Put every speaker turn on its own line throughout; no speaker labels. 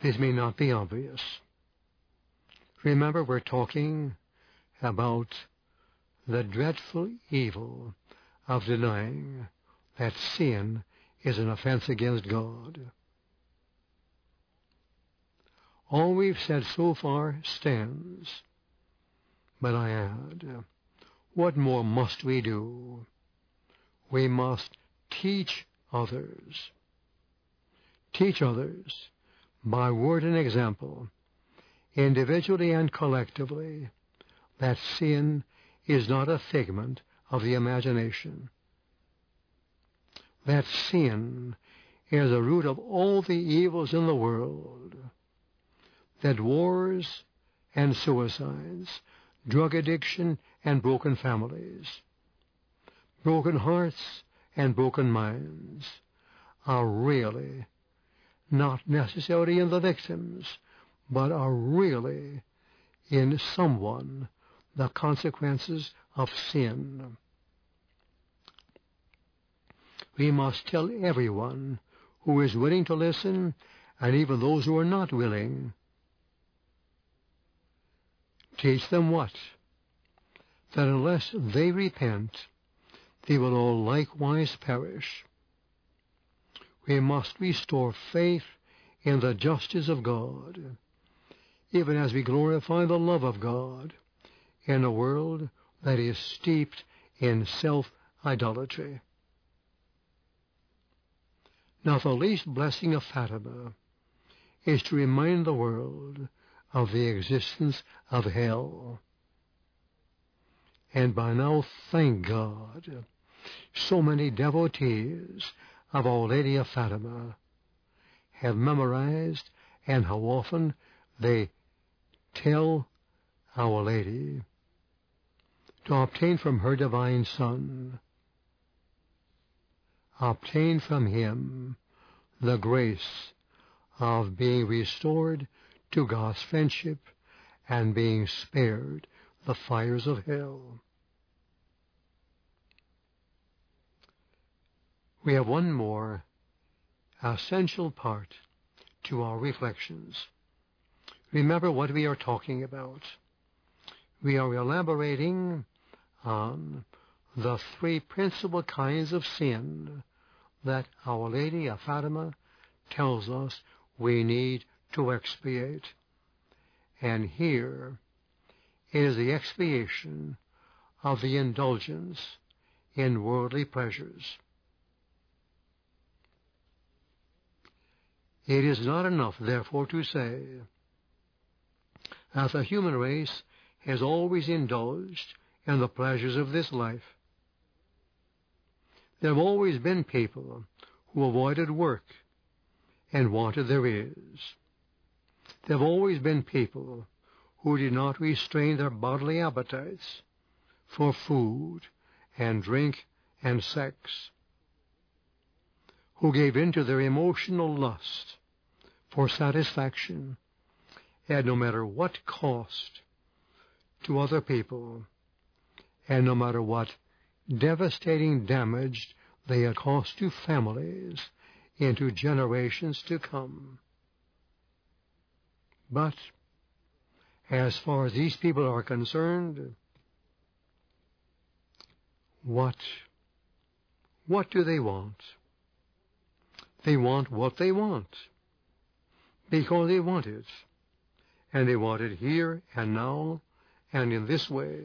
this may not be obvious. Remember, we're talking about the dreadful evil of denying that sin is an offense against God. All we've said so far stands, but I add, what more must we do? We must teach others. Teach others by word and example, individually and collectively, that sin is not a figment of the imagination, that sin is the root of all the evils in the world, that wars and suicides, drug addiction and broken families, broken hearts and broken minds are really not necessarily in the victims, but are really in someone the consequences of sin. We must tell everyone who is willing to listen, and even those who are not willing. Teach them what? That unless they repent, they will all likewise perish. We must restore faith in the justice of God, even as we glorify the love of God in a world that is steeped in self-idolatry. Now, the least blessing of Fatima is to remind the world of the existence of hell. And by now, thank God, so many devotees of Our Lady of Fatima have memorized, and how often they tell Our Lady to obtain from her divine Son, obtain from him the grace of being restored to God's friendship and being spared the fires of hell. We have one more essential part to our reflections. Remember what we are talking about. We are elaborating on the three principal kinds of sin that Our Lady of Fatima tells us we need to expiate. And here is the expiation of the indulgence in worldly pleasures. It is not enough, therefore, to say that the human race has always indulged in the pleasures of this life. There have always been people who avoided work and wanted their ease. There have always been people who did not restrain their bodily appetites for food and drink and sex, who gave in to their emotional lust for satisfaction at no matter what cost to other people, and no matter what devastating damage they had caused to families into generations to come. But as far as these people are concerned, what do they want? They want what they want, because they want it, and they want it here and now, and in this way.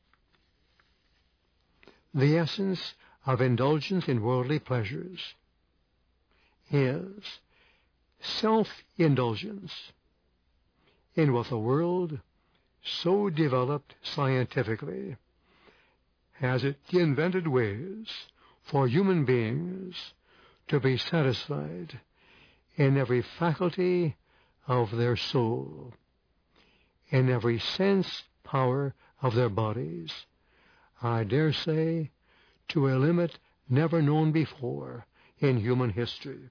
The essence of indulgence in worldly pleasures is self-indulgence in what the world, so developed scientifically, has it invented ways for human beings to be satisfied in every faculty of their soul, in every sense power of their bodies, I dare say, to a limit never known before in human history.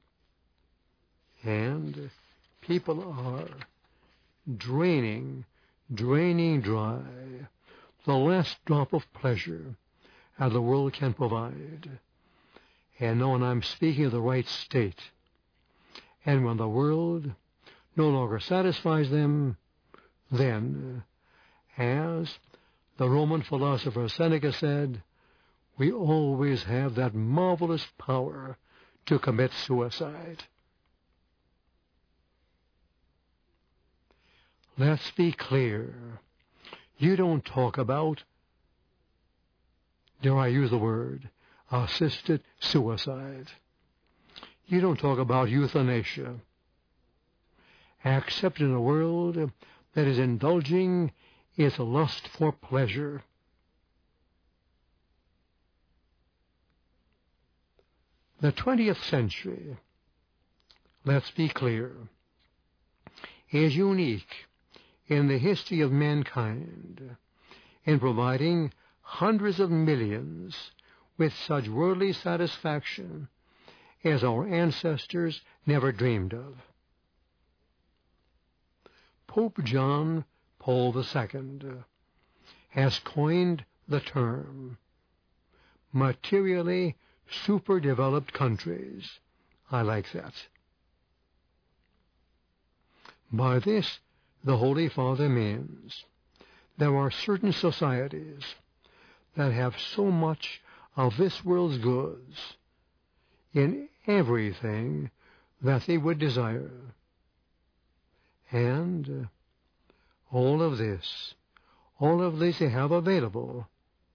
And people are draining dry the last drop of pleasure that the world can provide. And when I'm speaking of the right state, and when the world no longer satisfies them, then, as the Roman philosopher Seneca said, we always have that marvelous power to commit suicide. Let's be clear. You don't talk about, dare I use the word, assisted suicide. You don't talk about euthanasia, except in a world that is indulging its lust for pleasure. The 20th century, let's be clear, is unique in the history of mankind in providing hundreds of millions with such worldly satisfaction as our ancestors never dreamed of. Pope John Paul II has coined the term materially superdeveloped countries. I like that. By this, the Holy Father means there are certain societies that have so much of this world's goods in everything that they would desire. And all of this they have available.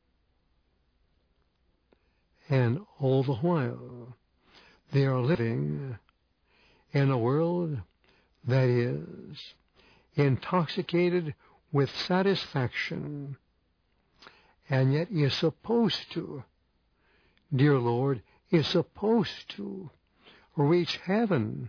And all the while, they are living in a world that is intoxicated with satisfaction, and yet is supposed to, dear Lord, is supposed to reach heaven.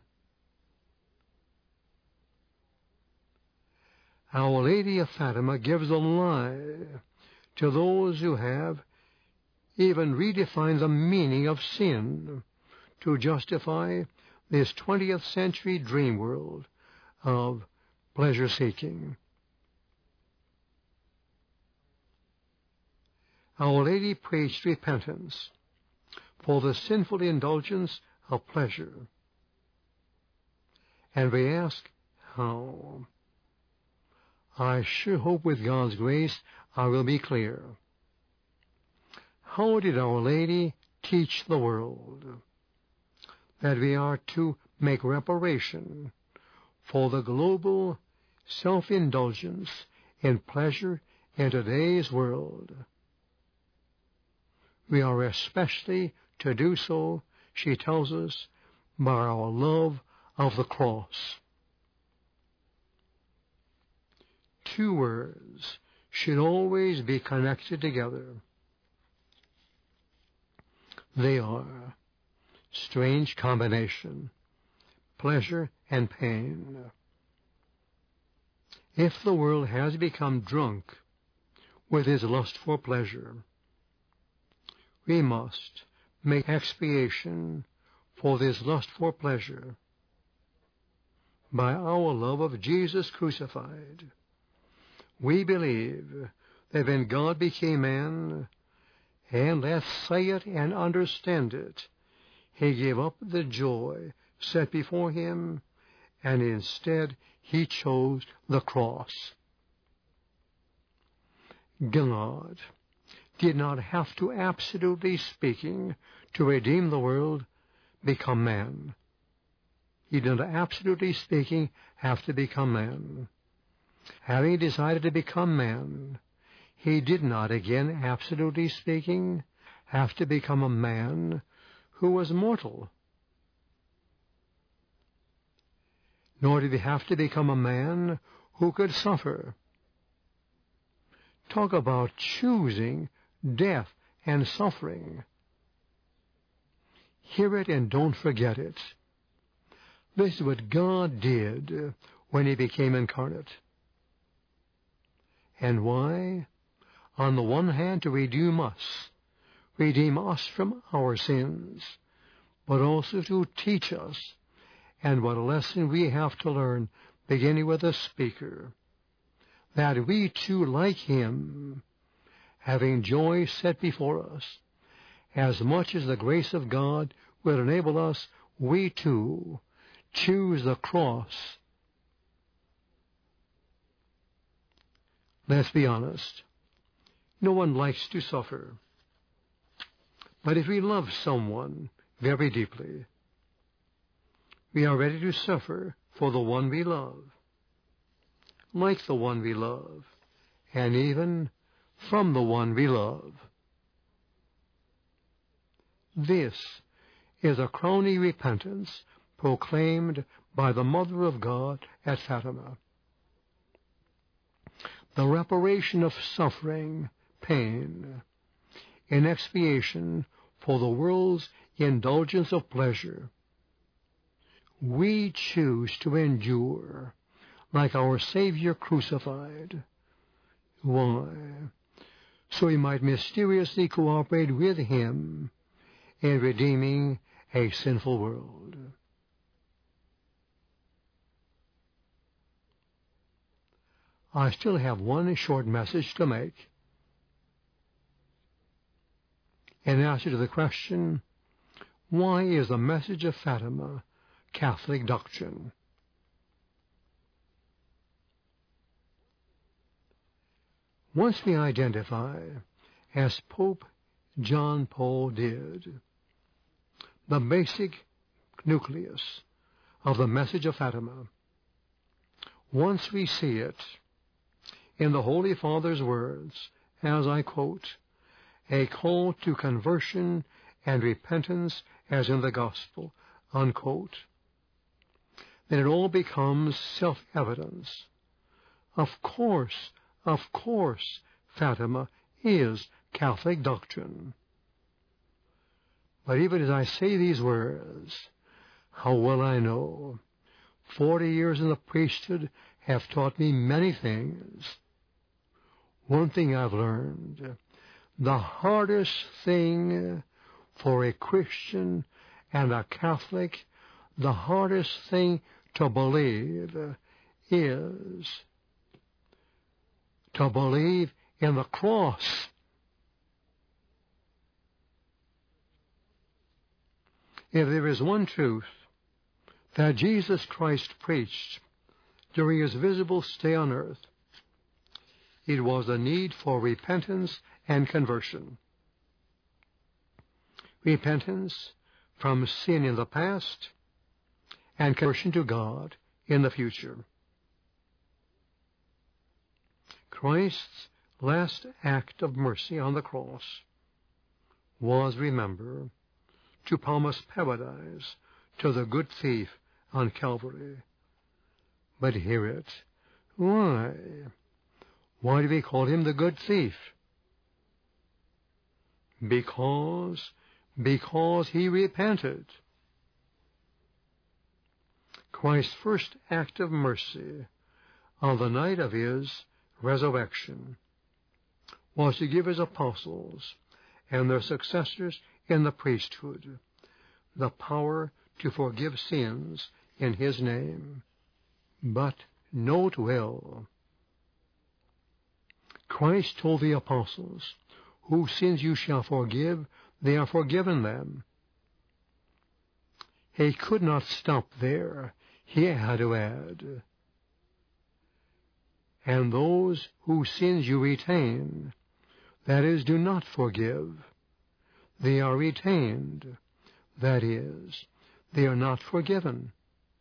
Our Lady of Fatima gives a lie to those who have even redefined the meaning of sin to justify this 20th century dream world of pleasure-seeking. Our Lady preached repentance for the sinful indulgence of pleasure. And we ask, how? I sure hope with God's grace I will be clear. How did Our Lady teach the world that we are to make reparation for the global self-indulgence in pleasure in today's world? We are especially to do so, she tells us, by our love of the cross. Two words should always be connected together. They are strange combination, pleasure and pain. If the world has become drunk with its lust for pleasure, we must make expiation for this lust for pleasure by our love of Jesus crucified. We believe that when God became man, and let's say it and understand it, he gave up the joy set before him, and instead he chose the cross. God did not have to, absolutely speaking, to redeem the world, become man. He did not, absolutely speaking, have to become man. Having decided to become man, he did not, again, absolutely speaking, have to become a man who was mortal. Nor did he have to become a man who could suffer. Talk about choosing death and suffering. Hear it and don't forget it. This is what God did when he became incarnate. And why? On the one hand, to redeem us from our sins, but also to teach us, and what a lesson we have to learn, beginning with the speaker, that we too, like him, having joy set before us, as much as the grace of God will enable us, we too choose the cross Let's be honest. No one likes to suffer. But if we love someone very deeply, we are ready to suffer for the one we love, like the one we love, and even from the one we love. This is a crowning repentance proclaimed by the Mother of God at Fatima. The reparation of suffering, pain, in expiation for the world's indulgence of pleasure. We choose to endure like our Savior crucified. Why? So we might mysteriously cooperate with Him in redeeming a sinful world. I still have one short message to make. In answer to the question, why is the message of Fatima Catholic doctrine? Once we identify, as Pope John Paul did, the basic nucleus of the message of Fatima, once we see it in the Holy Father's words, as I quote, a call to conversion and repentance as in the Gospel, unquote, then it all becomes self-evidence. Of course, Fatima is Catholic doctrine. But even as I say these words, how well I know 40 years in the priesthood have taught me many things. One thing I've learned, the hardest thing for a Christian and a Catholic, the hardest thing to believe is to believe in the cross. If there is one truth that Jesus Christ preached during his visible stay on earth, it was the need for repentance and conversion. Repentance from sin in the past and conversion to God in the future. Christ's last act of mercy on the cross was, remember, to promise paradise to the good thief on Calvary. But hear it. Why? Why do we call him the good thief? Because he repented. Christ's first act of mercy on the night of his resurrection was to give his apostles and their successors in the priesthood the power to forgive sins in his name. But note well, Christ told the apostles, whose sins you shall forgive, they are forgiven them. He could not stop there. He had to add, and those whose sins you retain, that is, do not forgive, they are retained, that is, they are not forgiven.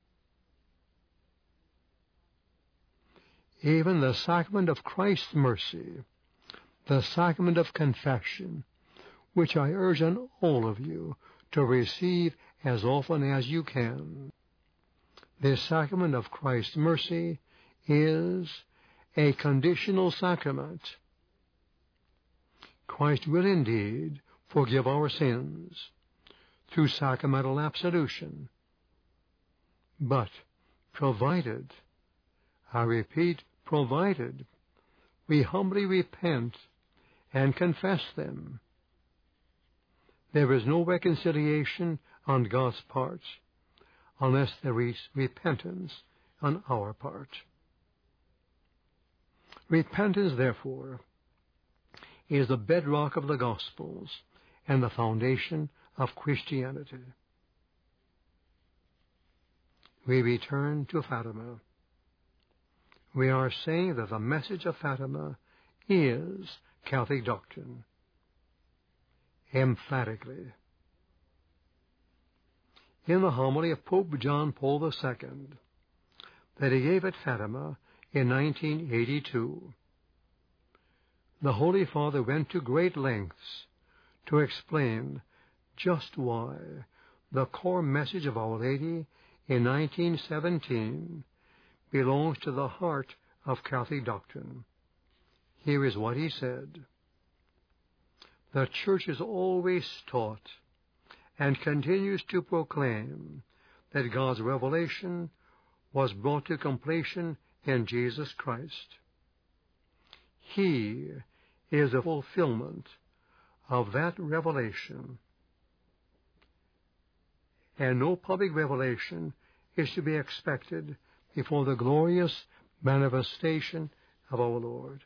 Even the sacrament of Christ's mercy, the sacrament of confession, which I urge on all of you to receive as often as you can. This sacrament of Christ's mercy is a conditional sacrament. Christ will indeed forgive our sins through sacramental absolution, but provided, I repeat, provided we humbly repent and confess them. There is no reconciliation on God's part unless there is repentance on our part. Repentance, therefore, is the bedrock of the Gospels and the foundation of Christianity. We return to Fatima. we are saying that the message of Fatima is Catholic doctrine. Emphatically. In the homily of Pope John Paul II that he gave at Fatima in 1982, the Holy Father went to great lengths to explain just why the core message of Our Lady in 1917 belongs to the heart of Catholic doctrine. Here is what he said. The Church has always taught and continues to proclaim that God's revelation was brought to completion in Jesus Christ. He is the fulfillment of that revelation, and no public revelation is to be expected before the glorious manifestation of our Lord.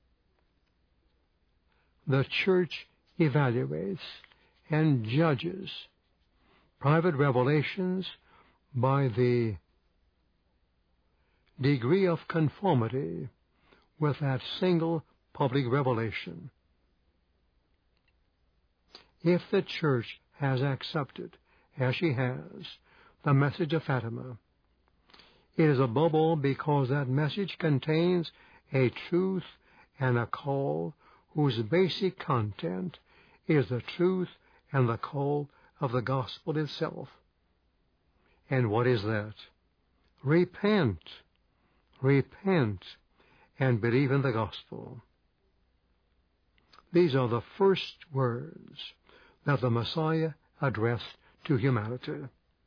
The Church evaluates and judges private revelations by the degree of conformity with that single public revelation. If the Church has accepted, as she has, the message of Fatima, it is above all because that message contains a truth and a call whose basic content is the truth and the call of the gospel itself. And what is that? Repent, repent, and believe in the gospel. These are the first words that the Messiah addressed to humanity.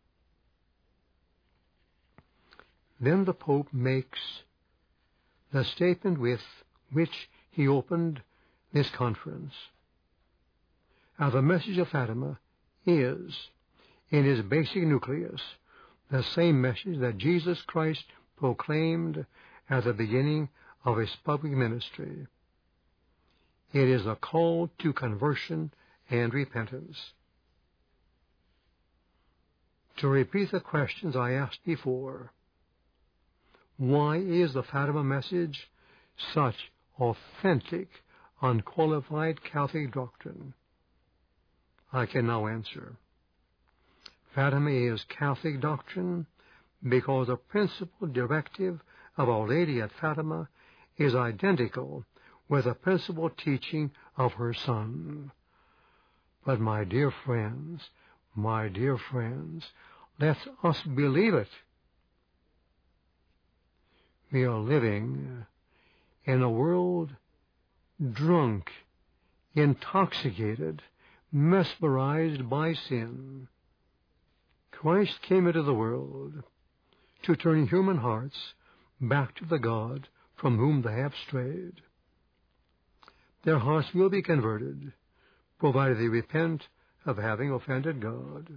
Then the Pope makes the statement with which he opened this conference. Now, the message of Fatima is, in its basic nucleus, the same message that Jesus Christ proclaimed at the beginning of his public ministry. It is a call to conversion and repentance. To repeat the questions I asked before, why is the Fatima message such authentic, unqualified Catholic doctrine? I can now answer. Fatima is Catholic doctrine because the principal directive of Our Lady at Fatima is identical with the principal teaching of her Son. But my dear friends, let us believe it. We are living in a world drunk, intoxicated, mesmerized by sin. Christ came into the world to turn human hearts back to the God from whom they have strayed. Their hearts will be converted, provided they repent of having offended God.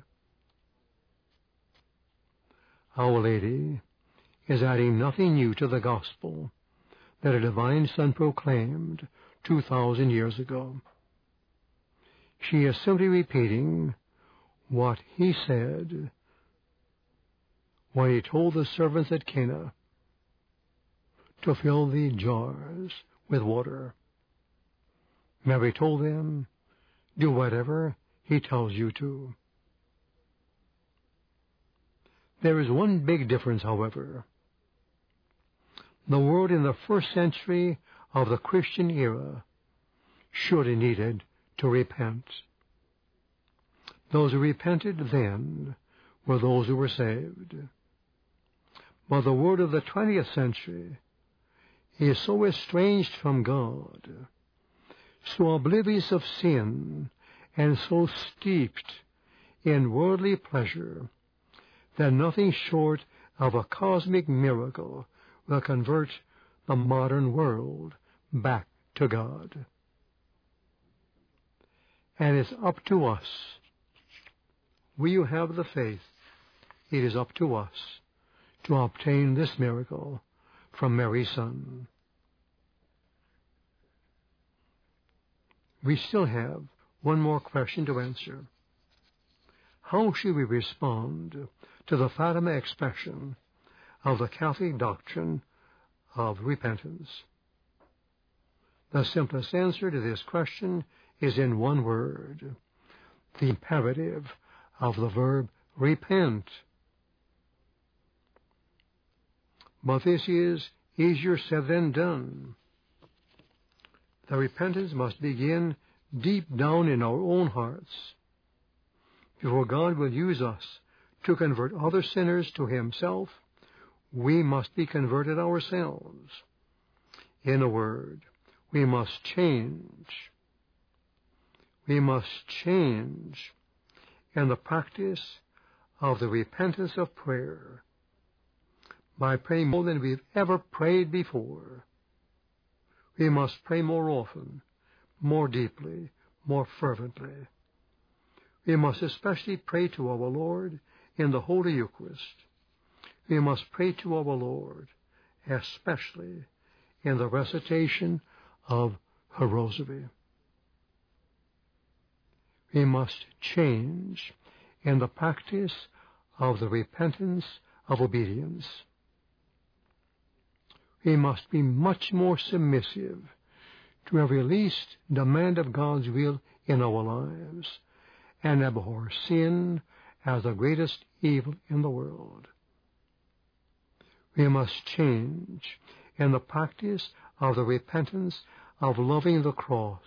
Our Lady is adding nothing new to the gospel that a divine Son proclaimed 2,000 years ago. She is simply repeating what he said when he told the servants at Cana to fill the jars with water. Mary told them, do whatever he tells you to. There is one big difference, however. The world in the first century of the Christian era surely needed to repent. Those who repented then were those who were saved. But the world of the 20th century is so estranged from God, so oblivious of sin, and so steeped in worldly pleasure, that nothing short of a cosmic miracle will convert the modern world back to God. And it's up to us. We who have the faith, it is up to us to obtain this miracle from Mary's Son. We still have one more question to answer. How should we respond to the Fatima expression of the Catholic doctrine of repentance? The simplest answer to this question is in one word, the imperative of the verb repent. But this is easier said than done. The repentance must begin deep down in our own hearts. Before God will use us to convert other sinners to Himself, we must be converted ourselves. In a word, we must change. We must change in the practice of the repentance of prayer by praying more than we've ever prayed before. We must pray more often, more deeply, more fervently. We must especially pray to our Lord in the Holy Eucharist. We must pray to our Lord especially in the recitation of her rosary. We must change in the practice of the repentance of obedience. We must be much more submissive to every least demand of God's will in our lives and abhor sin as the greatest evil in the world. We must change in the practice of the repentance of loving the cross.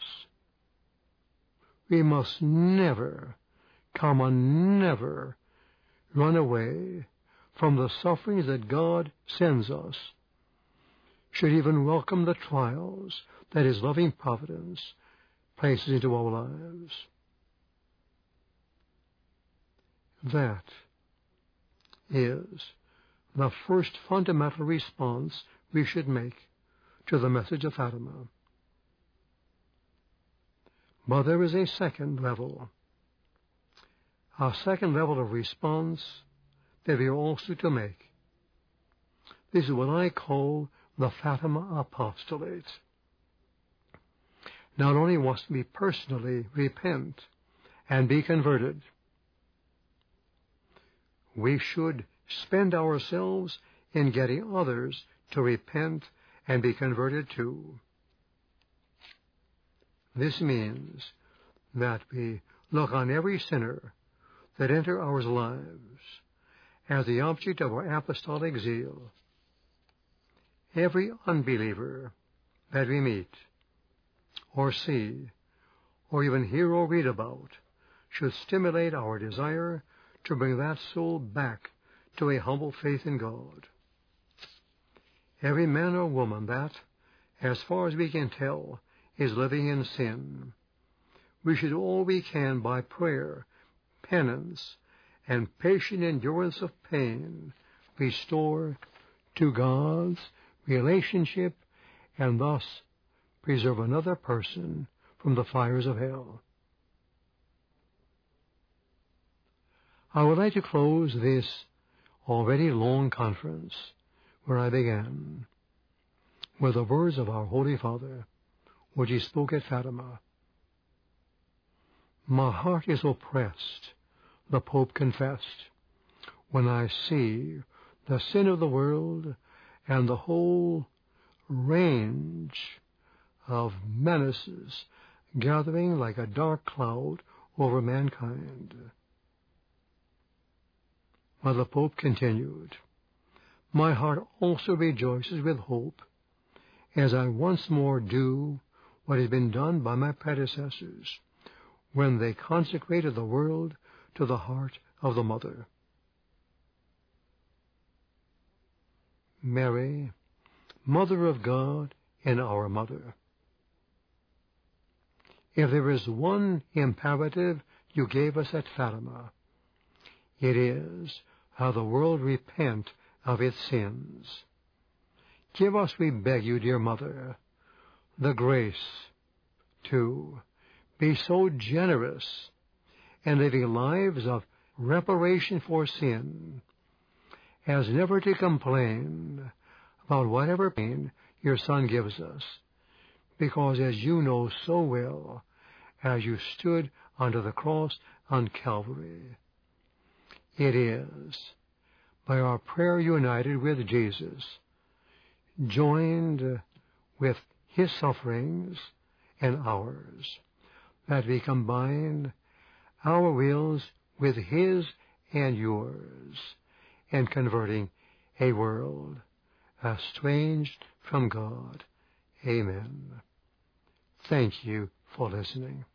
We must never, never run away from the sufferings that God sends us, should even welcome the trials that His loving providence places into our lives. That is the first fundamental response we should make to the message of Fatima. But there is a second level of response that we are also to make. This is what I call the Fatima apostolate. Not only must we personally repent and be converted, we should spend ourselves in getting others to repent and be converted too. This means that we look on every sinner that enter our lives as the object of our apostolic zeal. Every unbeliever that we meet, or see, or even hear or read about, should stimulate our desire to bring that soul back to a humble faith in God. Every man or woman that, as far as we can tell, is living in sin, we should do all we can by prayer, penance, and patient endurance of pain restore to God's relationship and thus preserve another person from the fires of hell. I would like to close this already long conference where I began with the words of our Holy Father, which he spoke at Fatima. My heart is oppressed, the Pope confessed, when I see the sin of the world and the whole range of menaces gathering like a dark cloud over mankind. But the Pope continued, my heart also rejoices with hope as I once more do what has been done by my predecessors when they consecrated the world to the heart of the Mother. Mary, Mother of God and our Mother. If there is one imperative you gave us at Fatima, it is how the world repent of its sins. Give us, we beg you, dear Mother, the grace to be so generous in living lives of reparation for sin as never to complain about whatever pain your Son gives us, because as you know so well, as you stood under the cross on Calvary, it is by our prayer united with Jesus, joined with his sufferings and ours, that we combine our wills with his and yours in converting a world estranged from God. Amen. Thank you for listening.